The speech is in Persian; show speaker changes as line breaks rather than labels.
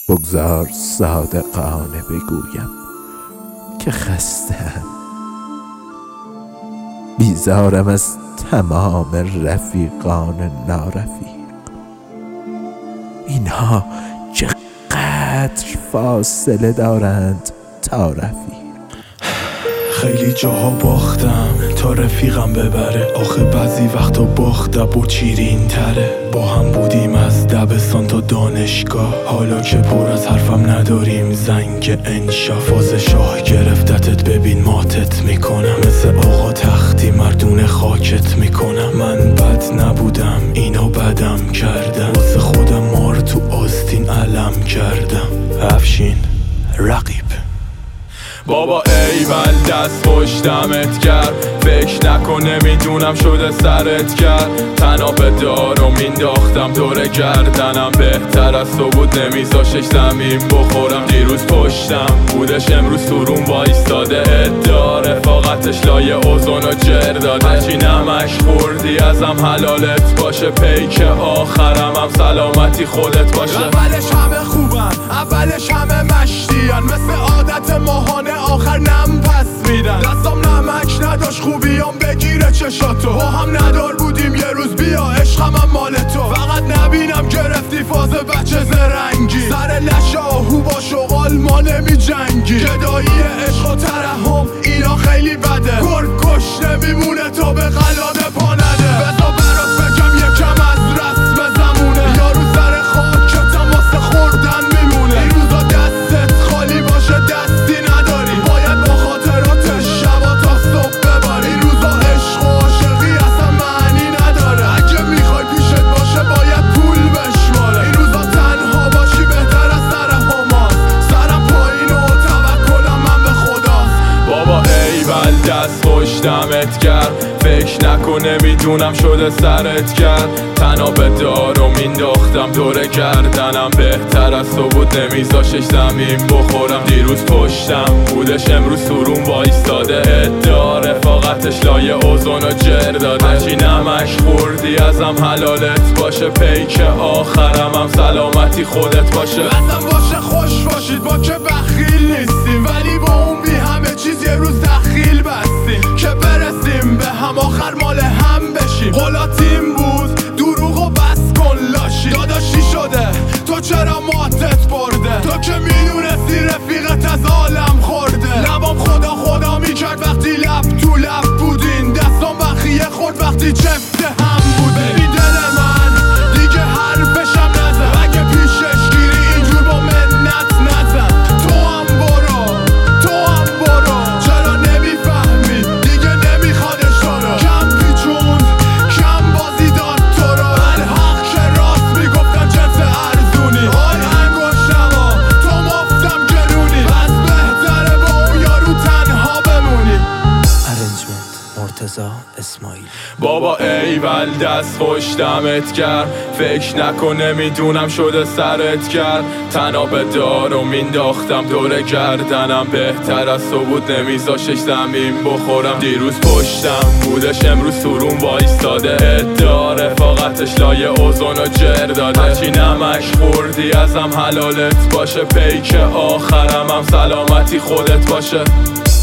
بگذار صادقانه بگویم که خسته‌ام. بیزارم از تمام رفیقان نارفیق. اینها چقدر فاصله دارند تا رفیق.
خیلی جاها باختم تا رفیقم ببره، آخه بعضی وقتا باخت و چیرین تره. با هم بودیم از دبستان تا دانشگاه، حالا که پر از حرفم نداریم زنگ انشا. فاز شاه گرفتتت ببین ماتت میکنم، مثل آقا تختی مردون خاکت میکنم. من بد نبودم اینا بدم کردم، واسه خودم مار تو آستین علم کردم. افشین رقیب بابا ایول دست پشتمت کرد، فکر نکن نمیدونم شده سرت کرد. تناب دارو مینداختم دور گردنم، بهتر از تو بود نمیذاشش زمین بخورم. دیروز پشتم بودش امروز تو روم وایستاده، ادعا رفاقتش لایه اوزون و جر داده. هرچی نمک خوردی ازم حلالت باشه، پیک آخرم هم سلامتی خودت باشه.
اولش همه خوبن اولش همه مشتیان، مثل عادت ماهانه آخر نم پس میدن. دستم نمک نداشت خوبیام بگیره چشاتو، با هم ندار بودیم یه روز بیا عشقم هم مال تو. فقط نبینم گرفتی فاز بچه زرنگی، سر لشه آهو با شغال ما نمی جنگی. گدایی عشق و ترحم اینا خیلی بده، گرگ کش نمیمونه تا به قلاده پا نده. بذار برات بگم یکم از رسم زمونه، یارو سر خاکتم واسه خوردن میمونه. این روزا دستت خالی باشه دستی نداری، باید با خاطرات شبا تا صبح بباری. این روزا عشق و عاشقی اصلا معنی نداره، اگه میخوای پیشت باشه باید پول بشماره. این روزا تنها باشی بهتر از سر هماست، سرم پایین و توکلم من به خداست.
بابا ایول دست پشتمت کرد، فکر نکن نمیدونم شده سرت کرد. تناب دارو مینداختم دور گردنم، بهتر از تو بود نمیذاشش زمین بخورم. دیروز پشتم بودش امروز تو روم وایستاده، ادعا رفاقتش لایه اوزون و جر داده. هرچی نمک خوردی ازم حلالت باشه، پیک آخرم هم سلامتی خودت باشه.
قسم باشه خوش باشید با که بخیل نیستیم، ولی با اون بی همه چیز یه روز دخیل بستیم که برسیم به هم آخر مال هم بشیم. غلاتیم بود دروغو بس کن لاشی، داداشی شده تو چرا ماتت برده؟ تو که میدونستی رفیقت از عالم خورده. لبام خدا خدا میکرد وقتی لب تو لب بودین، دستام بخیه خورد وقتی چفت هم بودین. ببین دل من دیگه حرفشم نزن، اگه پیشش گیری اینجور با منت نزن. تو هم برو چرا نمیفهمی دیگه نمیخوادش تو رو. کم پیچون کم بازی داد تو رو، الحق که راست میگفتن جنس ارزونی. آی انگشتما تو مفتم گرونی، پس بهتره با اون یارو تنها بمونی.
ارنجمنت مرتضی اسماعیل.
بابا ایول دست پشتمت کرد، فکر نکن نمیدونم شده سرت کرد. تناب دارو مینداختم دور گردنم، بهتر از تو بود نمیذاشش زمین بخورم. دیروز پشتم بودش امروز تو روم وایستاده، ادعا رفاقتش لایه اوزون و جر داده. هرچی نمک خوردی ازم حلالت باشه، پیک آخرم هم سلامتی خودت باشه.